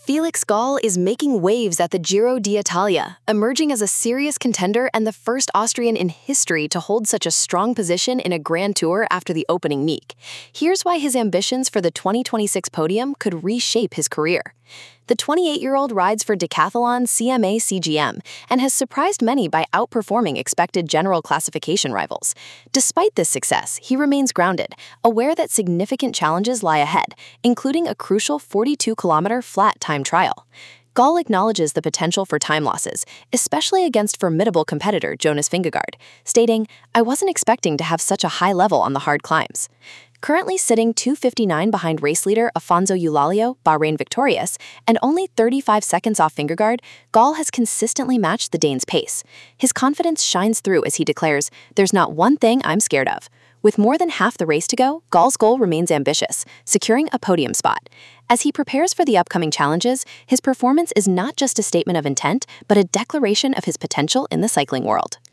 Felix Gall is making waves at the Giro d'Italia, emerging as a serious contender and the first Austrian in history to hold such a strong position in a Grand Tour after the opening meet. Here's why his ambitions for the 2026 podium could reshape his career. The 28-year-old rides for Decathlon CMA CGM and has surprised many by outperforming expected general classification rivals. Despite this success, he remains grounded, aware that significant challenges lie ahead, including a crucial 42-kilometer flat time trial. Gall acknowledges the potential for time losses, especially against formidable competitor Jonas Vingegaard, stating, "I wasn't expecting to have such a high level on the hard climbs." Currently sitting 2:59 behind race leader Afonso Eulálio, Bahrain victorious, and only 35 seconds off Vingegaard, Gall has consistently matched the Dane's pace. His confidence shines through as he declares, "There's not one thing I'm scared of." With more than half the race to go, Gall's goal remains ambitious, securing a podium spot. As he prepares for the upcoming challenges, his performance is not just a statement of intent, but a declaration of his potential in the cycling world.